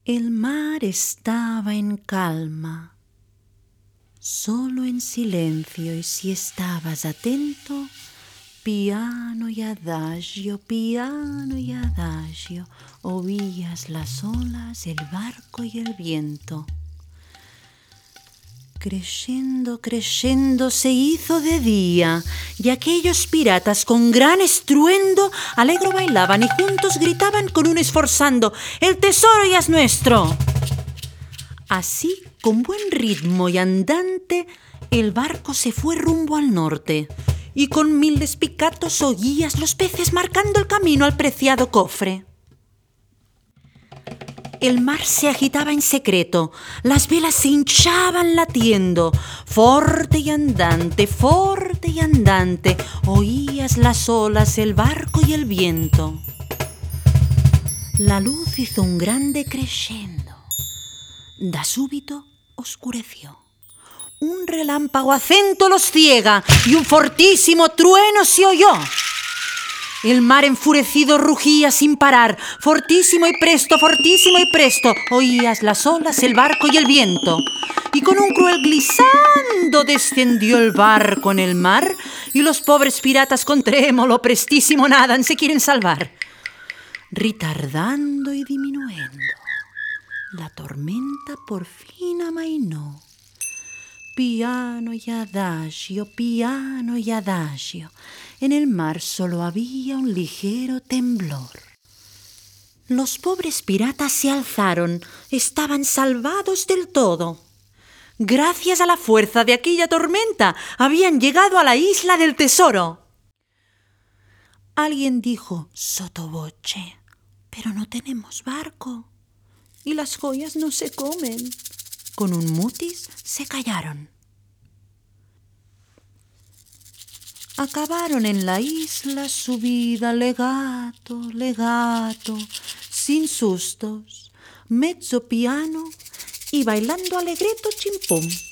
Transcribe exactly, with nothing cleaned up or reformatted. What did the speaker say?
El mar estaba en calma, solo en silencio, y si estabas atento, piano y adagio, piano y adagio, oías las olas, el barco y el viento. Creyendo, creyendo, se hizo de día, y aquellos piratas con gran estruendo alegro bailaban y juntos gritaban con un esforzando: «¡El tesoro ya es nuestro!». Así, con buen ritmo y andante, el barco se fue rumbo al norte, y con mil despicatos oías los peces marcando el camino al preciado cofre. El mar se agitaba en secreto, las velas se hinchaban latiendo, forte y andante, forte y andante, oías las olas, el barco y el viento. La luz hizo un grande crescendo, da súbito oscureció. Un relámpago acento los ciega y un fortísimo trueno se oyó. El mar enfurecido rugía sin parar, fortísimo y presto, fortísimo y presto, oías las olas, el barco y el viento. Y con un cruel glissando descendió el barco en el mar, y los pobres piratas con trémolo prestísimo nadan, se quieren salvar. Retardando y disminuyendo, la tormenta por fin amainó. Piano y adagio, piano y adagio. En el mar solo había un ligero temblor. Los pobres piratas se alzaron, estaban salvados del todo. Gracias a la fuerza de aquella tormenta, habían llegado a la isla del tesoro. Alguien dijo sotto voce: «Pero no tenemos barco y las joyas no se comen». Con un mutis se callaron. Acabaron en la isla su vida legato, legato, sin sustos, mezzo piano y bailando alegreto chimpum.